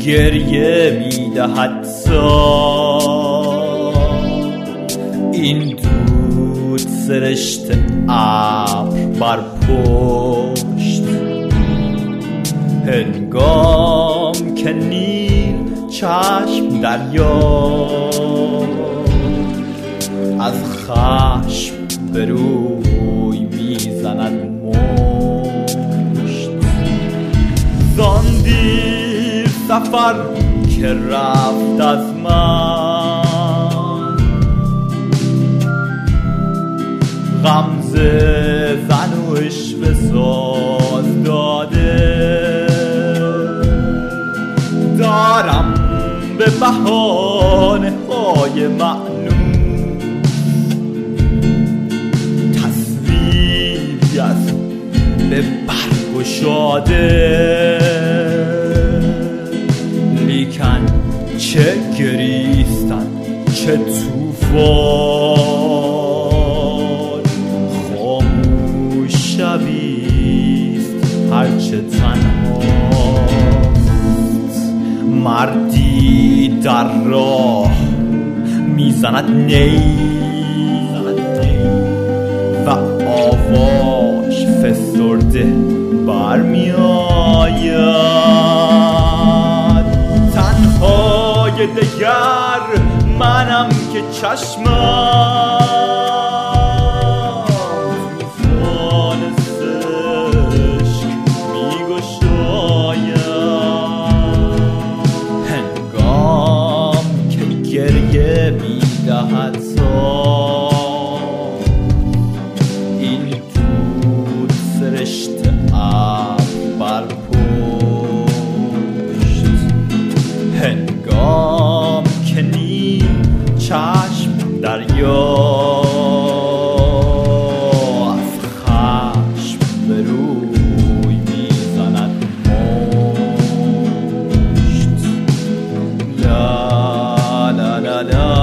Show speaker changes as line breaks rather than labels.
گریه میدهد این دود سرشت ابر بر پشت هنگام که نیل چشم دریا از خشم به روی میزند مشت زان دیر سفر که رفت از من غمزه زن و عشوه ساز داده دارم به بهانه های معنون تصویری از به برگشاده لیکن چه گریستن چه توفان خاموش شبیست هرچه تنهاست مردی در راه میزند نی و آواش فسرده برمی آید تنهای دگر منم که چشمم طوفان سشک می گشاید هنگام که گریه می دهد این دود سرشت ابر بر پشت هنگام که نیل چشم دریا از خشم به روی میزند مشت لا لا لا لا